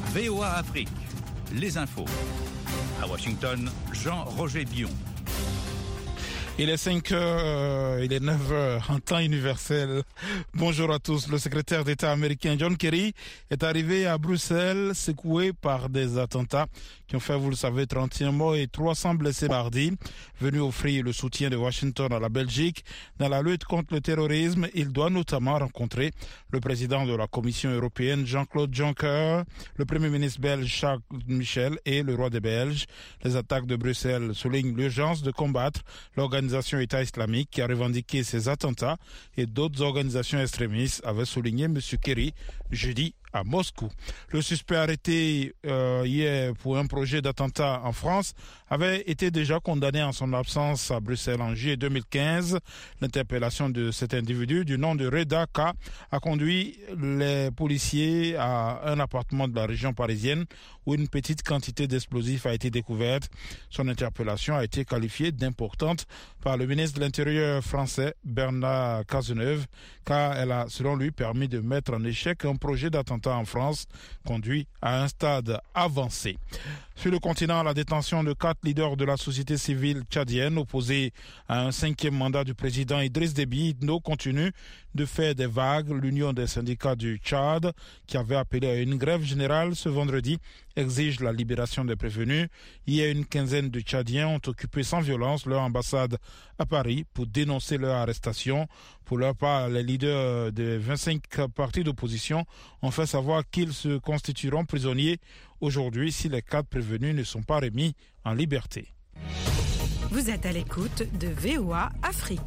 VOA Afrique, les infos. À Washington, Jean-Roger Bion. Il est 5h, il est 9h en temps universel. Bonjour à tous. Le secrétaire d'État américain John Kerry est arrivé à Bruxelles secoué par des attentats qui ont fait, vous le savez, 31 morts et 300 blessés mardi. Venu offrir le soutien de Washington à la Belgique dans la lutte contre le terrorisme, il doit notamment rencontrer le président de la Commission européenne Jean-Claude Juncker, le premier ministre belge Charles Michel et le roi des Belges. Les attaques de Bruxelles soulignent l'urgence de combattre l'organisation État islamique qui a revendiqué ces attentats et d'autres organisations extrémistes, avait souligné M. Kerry jeudi à Moscou. Le suspect arrêté hier pour un projet d'attentat en France avait été déjà condamné en son absence à Bruxelles en juillet 2015. L'interpellation de cet individu du nom de Reda K a conduit les policiers à un appartement de la région parisienne où une petite quantité d'explosifs a été découverte. Son interpellation a été qualifiée d'importante par le ministre de l'Intérieur français Bernard Cazeneuve car elle a, selon lui, permis de mettre en échec un projet d'attentat en France conduit à un stade avancé. Sur le continent, la détention de 4 leaders de la société civile tchadienne opposés à un 5e mandat du président Idriss Déby Itno continue de faire des vagues. L'Union des syndicats du Tchad, qui avait appelé à une grève générale ce vendredi, exige la libération des prévenus. Hier, une quinzaine de Tchadiens ont occupé sans violence leur ambassade à Paris pour dénoncer leur arrestation. Pour leur part, les leaders des 25 partis d'opposition ont fait savoir qu'ils se constitueront prisonniers aujourd'hui si les 4 prévenus ne sont pas remis en liberté. Vous êtes à l'écoute de VOA Afrique.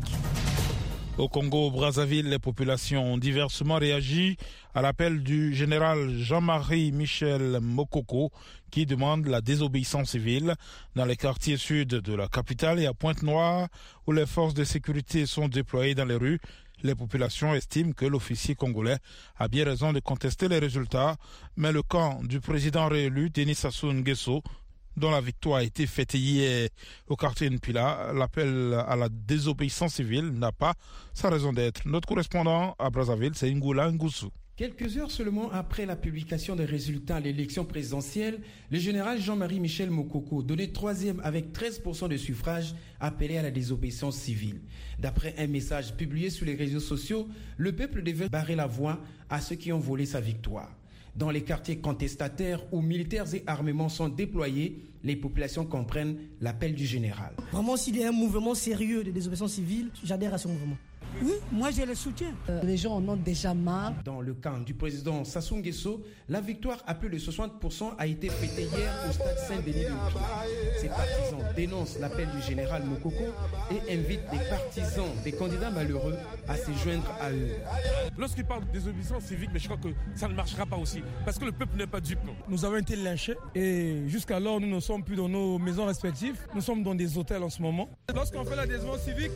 Au Congo-Brazzaville, les populations ont diversement réagi à l'appel du général Jean-Marie Michel Mokoko qui demande la désobéissance civile dans les quartiers sud de la capitale et à Pointe-Noire où les forces de sécurité sont déployées dans les rues. Les populations estiment que l'officier congolais a bien raison de contester les résultats, mais le camp du président réélu Denis Sassou Nguesso, dont la victoire a été fêtée hier au quartier Mpila, l'appel à la désobéissance civile n'a pas sa raison d'être. Notre correspondant à Brazzaville, c'est Ngula Ngusu. Quelques heures seulement après la publication des résultats à l'élection présidentielle, le général Jean-Marie Michel Mokoko, donné 3e avec 13% de suffrages, appelait à la désobéissance civile. D'après un message publié sur les réseaux sociaux, le peuple devait barrer la voie à ceux qui ont volé sa victoire. Dans les quartiers contestataires où militaires et armements sont déployés, les populations comprennent l'appel du général. Vraiment, s'il y a un mouvement sérieux de désobéissance civile, j'adhère à ce mouvement. Oui, moi je le soutiens. Les gens en ont déjà marre. Dans le camp du président Sassou Nguesso, la victoire à plus de 60% a été fêtée hier au stade Saint-Denis de Mpila. Ses partisans dénoncent l'appel du général Mokoko et invitent des partisans des candidats malheureux à se joindre à eux. Lorsqu'il parle de désobéissance civique, mais je crois que ça ne marchera pas aussi, parce que le peuple n'est pas dupe. Nous avons été lynchés et jusqu'alors nous ne sommes plus dans nos maisons respectives, nous sommes dans des hôtels en ce moment. Lorsqu'on fait la désobéissance civique,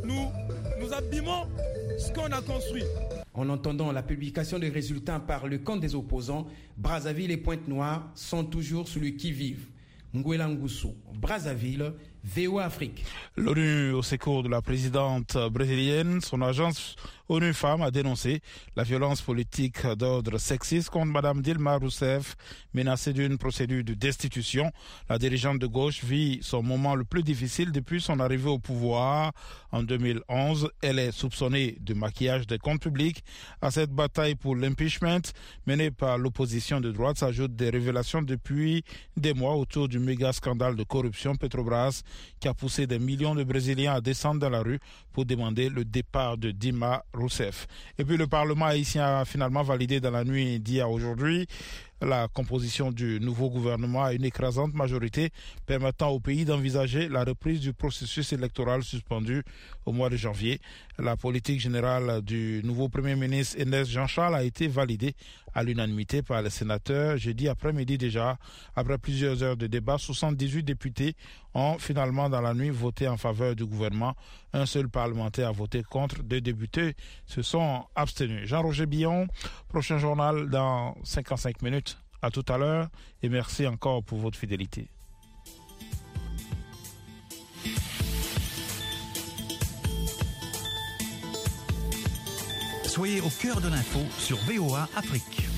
nous abîmons ce qu'on a construit. En entendant la publication des résultats par le camp des opposants, Brazzaville et Pointe-Noire sont toujours sur le qui-vive. Ngwela Ngusu, Brazzaville, VOA Afrique. L'ONU au secours de la présidente brésilienne, son agence ONU Femmes a dénoncé la violence politique d'ordre sexiste contre Mme Dilma Rousseff, menacée d'une procédure de destitution. La dirigeante de gauche vit son moment le plus difficile depuis son arrivée au pouvoir en 2011. Elle est soupçonnée de maquillage des comptes publics. À cette bataille pour l'impeachment menée par l'opposition de droite s'ajoutent des révélations depuis des mois autour du méga scandale de corruption Petrobras qui a poussé des millions de Brésiliens à descendre dans la rue pour demander le départ de Dilma Rousseff. Et puis le Parlement haïtien a finalement validé dans la nuit d'hier à aujourd'hui la composition du nouveau gouvernement à une écrasante majorité permettant au pays d'envisager la reprise du processus électoral suspendu au mois de janvier. La politique générale du nouveau Premier ministre Enes Jean-Charles a été validée à l'unanimité par les sénateurs jeudi après-midi déjà. Après plusieurs heures de débat, 78 députés ont finalement dans la nuit voté en faveur du gouvernement. Un seul parlementaire a voté contre, 2 députés se sont abstenus. Jean-Roger Bion, prochain journal dans 55 minutes. À tout à l'heure et merci encore pour votre fidélité. Soyez au cœur de l'info sur VOA Afrique.